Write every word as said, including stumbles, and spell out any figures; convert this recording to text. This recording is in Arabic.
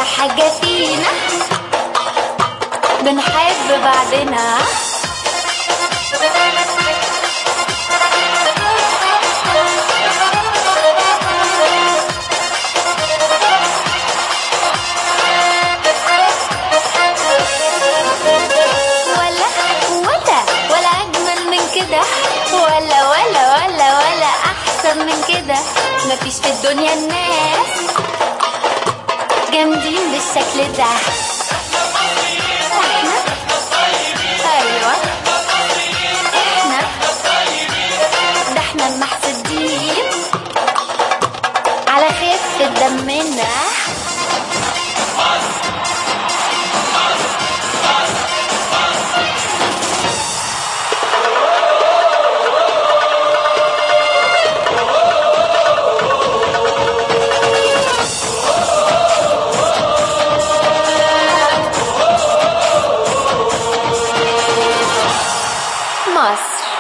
أحلى حاجة فينا بنحب بعضنا. ولا ولا ولا أجمل من كده، ولا ولا ولا ولا أحسن من كده. مفيش في الدنيا الناس جامدين بالشكل ده. احنا ايوه احنا ده احنا المحسودين على خفة دمنا. مصر.